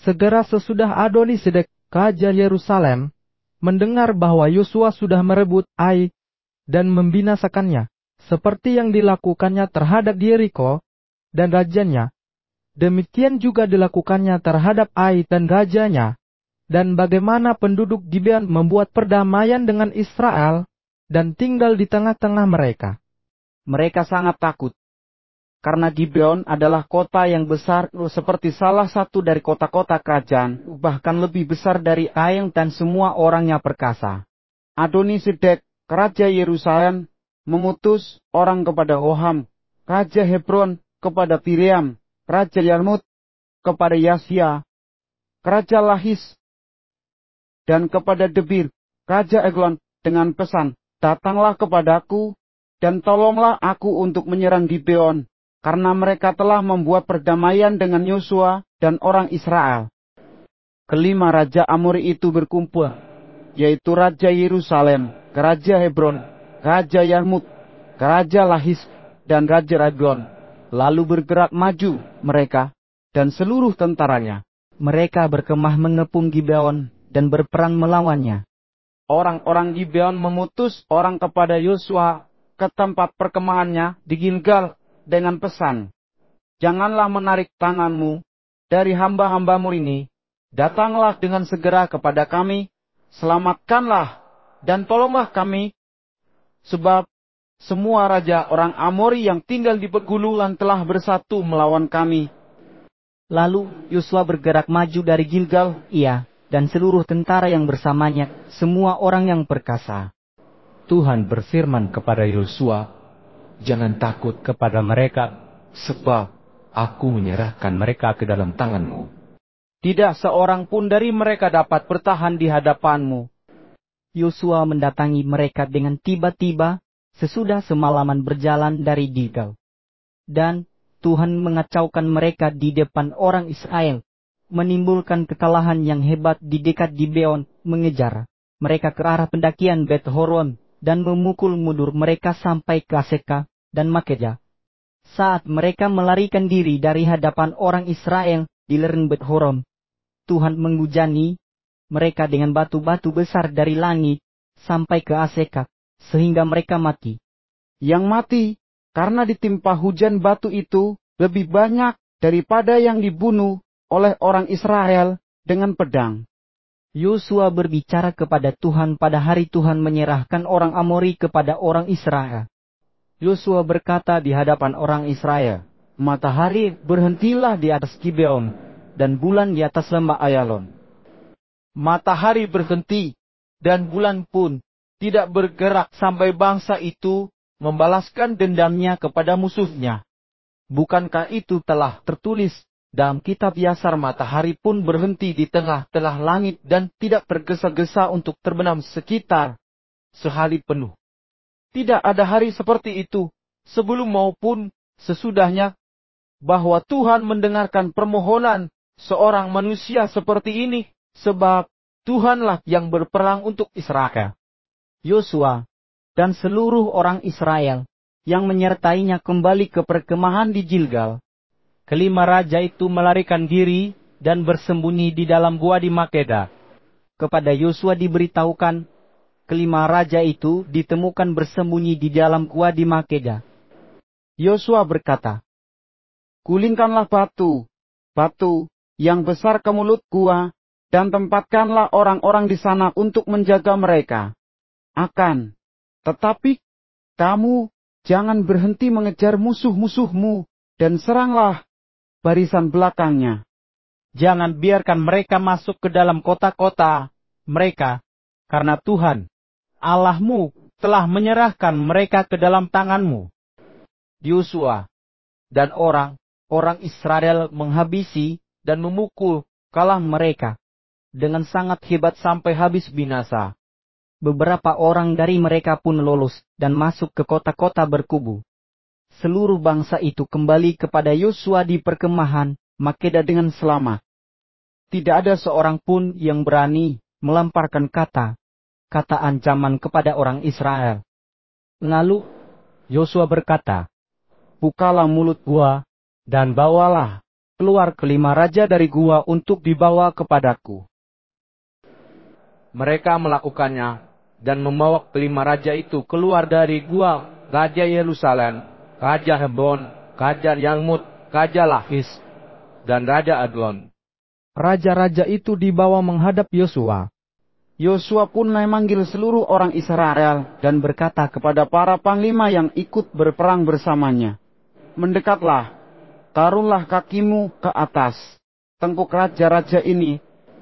Segera sesudah Adoni-Sedek, raja Yerusalem, mendengar bahwa Yosua sudah merebut Ai dan membinasakannya, seperti yang dilakukannya terhadap Yeriko dan rajanya, demikian juga dilakukannya terhadap Ai dan rajanya, dan bagaimana penduduk Gibeon membuat perdamaian dengan Israel dan tinggal di tengah-tengah mereka. Mereka sangat takut, karena Gibeon adalah kota yang besar seperti salah satu dari kota-kota kerajaan, bahkan lebih besar dari Ai dan semua orangnya perkasa. Adoni-Sedek, raja Yerusalem, mengutus orang kepada Hoham, raja Hebron, kepada Pileam, raja Yarmut, kepada Yasya, raja Lahis, dan kepada Debir, raja Eglon, dengan pesan, datanglah kepadaku, dan tolonglah aku untuk menyerang Gibeon, karena mereka telah membuat perdamaian dengan Yosua dan orang Israel. Kelima raja Amori itu berkumpul, yaitu raja Yerusalem, raja Hebron, raja Yarmut, raja Lahis, dan raja Eglon. Lalu bergerak maju mereka dan seluruh tentaranya. Mereka berkemah mengepung Gibeon dan berperang melawannya. Orang-orang Gibeon memutus orang kepada Yosua ke tempat perkemahannya di Gilgal dengan pesan, janganlah menarik tanganmu dari hamba-hambamu ini, datanglah dengan segera kepada kami, selamatkanlah dan tolonglah kami, sebab semua raja orang Amori yang tinggal di pegunungan telah bersatu melawan kami. Lalu Yosua bergerak maju dari Gilgal, ia dan seluruh tentara yang bersamanya, semua orang yang perkasa. Tuhan berfirman kepada Yosua, jangan takut kepada mereka, sebab aku menyerahkan mereka ke dalam tanganmu. Tidak seorang pun dari mereka dapat bertahan di hadapanmu. Yosua mendatangi mereka dengan tiba-tiba, sesudah semalaman berjalan dari Gilgal. Dan Tuhan mengacaukan mereka di depan orang Israel, menimbulkan kekalahan yang hebat di dekat Gibeon, mengejar mereka ke arah pendakian Bet Horon, dan memukul mundur mereka sampai ke Aseka dan Makeda. Saat mereka melarikan diri dari hadapan orang Israel di lereng Bet Horon, Tuhan menghujani mereka dengan batu-batu besar dari langit sampai ke Aseka, sehingga mereka mati. Yang mati karena ditimpa hujan batu itu lebih banyak daripada yang dibunuh oleh orang Israel dengan pedang. Yosua berbicara kepada Tuhan pada hari Tuhan menyerahkan orang Amori kepada orang Israel. Yosua berkata di hadapan orang Israel, matahari berhentilah di atas Gibeon, dan bulan di atas lembah Ayalon. Matahari berhenti, dan bulan pun tidak bergerak sampai bangsa itu membalaskan dendamnya kepada musuhnya. Bukankah itu telah tertulis dalam kitab Yasar, matahari pun berhenti di tengah-tengah langit dan tidak tergesa-gesa untuk terbenam sekitar sehari penuh. Tidak ada hari seperti itu, sebelum maupun sesudahnya, bahwa Tuhan mendengarkan permohonan seorang manusia seperti ini, sebab Tuhanlah yang berperang untuk Israel. Yosua dan seluruh orang Israel yang menyertainya kembali ke perkemahan di Gilgal. Kelima raja itu melarikan diri dan bersembunyi di dalam gua di Makeda. Kepada Yosua diberitahukan, kelima raja itu ditemukan bersembunyi di dalam gua di Makeda. Yosua berkata, gulingkanlah batu yang besar ke mulut gua, dan tempatkanlah orang-orang di sana untuk menjaga mereka. Tetapi kamu jangan berhenti mengejar musuh-musuhmu, dan seranglah barisan belakangnya. Jangan biarkan mereka masuk ke dalam kota-kota mereka, karena Tuhan Allahmu telah menyerahkan mereka ke dalam tanganmu. Yosua dan orang Israel menghabisi dan memukul kalah mereka dengan sangat hebat sampai habis binasa. Beberapa orang dari mereka pun lolos dan masuk ke kota-kota berkubu. Seluruh bangsa itu kembali kepada Yosua di perkemahan Makeda dengan selamat. Tidak ada seorang pun yang berani melemparkan kata ancaman kepada orang Israel. Lalu Yosua berkata, bukalah mulut gua dan bawalah keluar kelima raja dari gua untuk dibawa kepadaku. Mereka melakukannya dan membawa kelima raja itu keluar dari gua, Raja Yerusalem, Raja Hebron, Raja Yarmut, Raja Lahis, dan Raja Adlon. Raja-raja itu dibawa menghadap Yosua. Yosua pun memanggil seluruh orang Israel dan berkata kepada para panglima yang ikut berperang bersamanya, "Mendekatlah, taruhlah kakimu ke atas tengkuk raja-raja ini."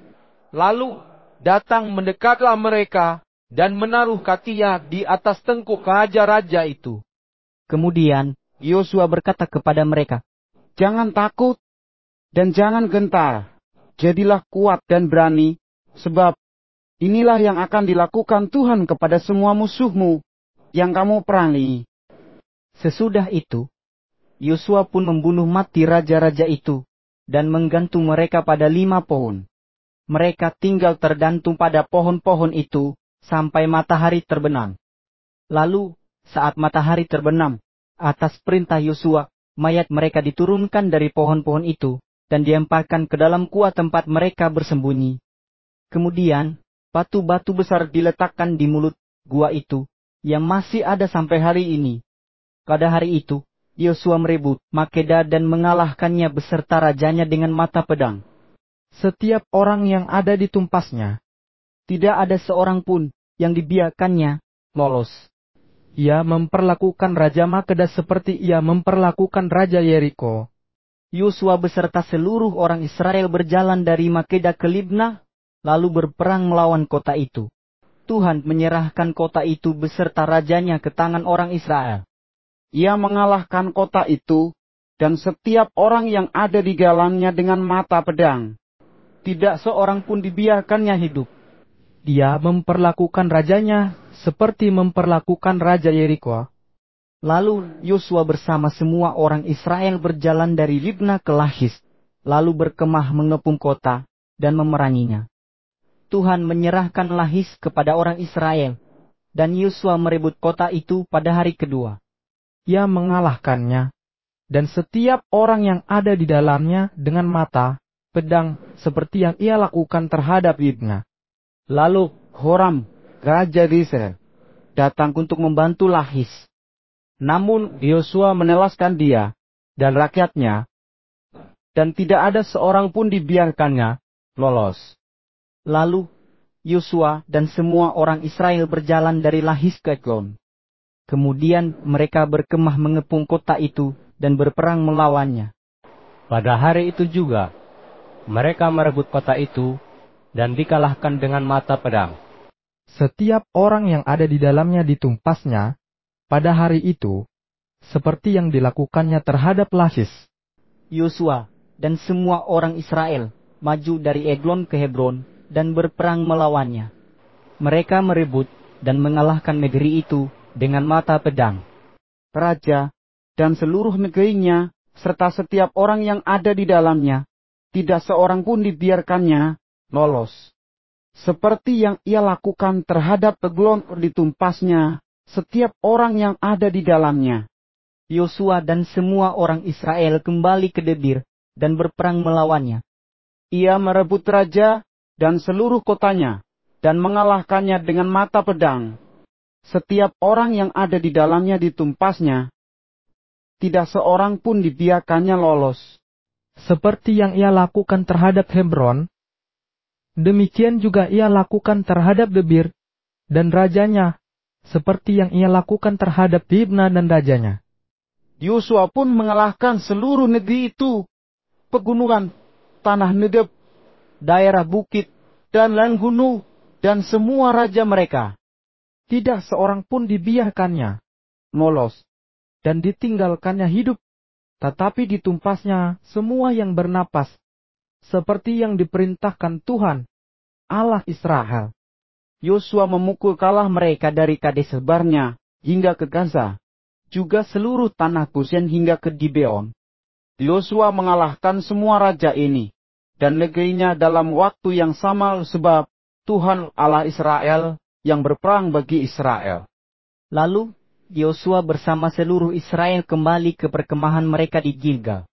Lalu datang mendekatlah mereka dan menaruh kakinya di atas tengkuk raja-raja itu. Kemudian Yosua berkata kepada mereka, "Jangan takut dan jangan gentar. Jadilah kuat dan berani, sebab inilah yang akan dilakukan Tuhan kepada semua musuhmu yang kamu perangi." Sesudah itu, Yosua pun membunuh mati raja-raja itu dan menggantung mereka pada 5 pohon. Mereka tinggal tergantung pada pohon-pohon itu sampai matahari terbenam. Lalu, saat matahari terbenam, atas perintah Yosua, mayat mereka diturunkan dari pohon-pohon itu dan dilemparkan ke dalam gua tempat mereka bersembunyi. Kemudian, batu-batu besar diletakkan di mulut gua itu, yang masih ada sampai hari ini. Pada hari itu, Yosua merebut Makeda dan mengalahkannya beserta rajanya dengan mata pedang. Setiap orang yang ada di tumpasnya, Tidak ada seorang pun yang dibiarkannya lolos. ia memperlakukan Raja Makeda seperti ia memperlakukan Raja Yeriko. Yosua beserta seluruh orang Israel berjalan dari Makeda ke Libnah, lalu berperang melawan kota itu. Tuhan menyerahkan kota itu beserta rajanya ke tangan orang Israel. Ia mengalahkan kota itu dan setiap orang yang ada di dalamnya dengan mata pedang. Tidak seorang pun dibiarkannya hidup. Dia memperlakukan rajanya seperti memperlakukan Raja Yeriko. Lalu Yosua bersama semua orang Israel berjalan dari Libnah ke Lahis, lalu berkemah mengepung kota dan memeranginya. Tuhan menyerahkan Lahis kepada orang Israel, dan Yosua merebut kota itu pada hari kedua. Ia mengalahkannya, dan setiap orang yang ada di dalamnya dengan mata, pedang, seperti yang ia lakukan terhadap Libnah. Lalu Horam, raja di Israel, datang untuk membantu Lahis. Namun Yosua menelaskan dia dan rakyatnya, dan tidak ada seorang pun dibiarkannya lolos. Lalu Yosua dan semua orang Israel berjalan dari Lahis ke Eglon. Kemudian mereka berkemah mengepung kota itu dan berperang melawannya. Pada hari itu juga, mereka merebut kota itu dan dikalahkan dengan mata pedang. Setiap orang yang ada di dalamnya ditumpasnya pada hari itu, seperti yang dilakukannya terhadap Lahis. Yosua dan semua orang Israel maju dari Eglon ke Hebron dan berperang melawannya. Mereka merebut dan mengalahkan negeri itu dengan mata pedang. Raja dan seluruh negerinya, serta setiap orang yang ada di dalamnya, tidak seorang pun dibiarkannya lolos. Seperti yang ia lakukan terhadap Eglon, ditumpasnya setiap orang yang ada di dalamnya. Yosua dan semua orang Israel kembali ke Debir dan berperang melawannya. Ia merebut raja dan seluruh kotanya, dan mengalahkannya dengan mata pedang. Setiap orang yang ada di dalamnya ditumpasnya. Tidak seorang pun dibiarkannya lolos. Seperti yang ia lakukan terhadap Hebron, demikian juga ia lakukan terhadap Debir dan rajanya, seperti yang ia lakukan terhadap Libnah dan rajanya. Yosua pun mengalahkan seluruh negeri itu, pegunungan, tanah Nedeb, daerah bukit, dan ladang gunung, dan semua raja mereka. Tidak seorang pun dibiarkannya lolos dan ditinggalkannya hidup, tetapi ditumpasnya semua yang bernapas, seperti yang diperintahkan Tuhan, Allah Israel. Yosua memukul kalah mereka dari Kades Barnea hingga ke Gaza, juga seluruh tanah Goshen hingga ke Gibeon. Yosua mengalahkan semua raja ini dan negerinya dalam waktu yang sama, sebab Tuhan Allah Israel yang berperang bagi Israel. Lalu Yosua bersama seluruh Israel kembali ke perkemahan mereka di Gilgal.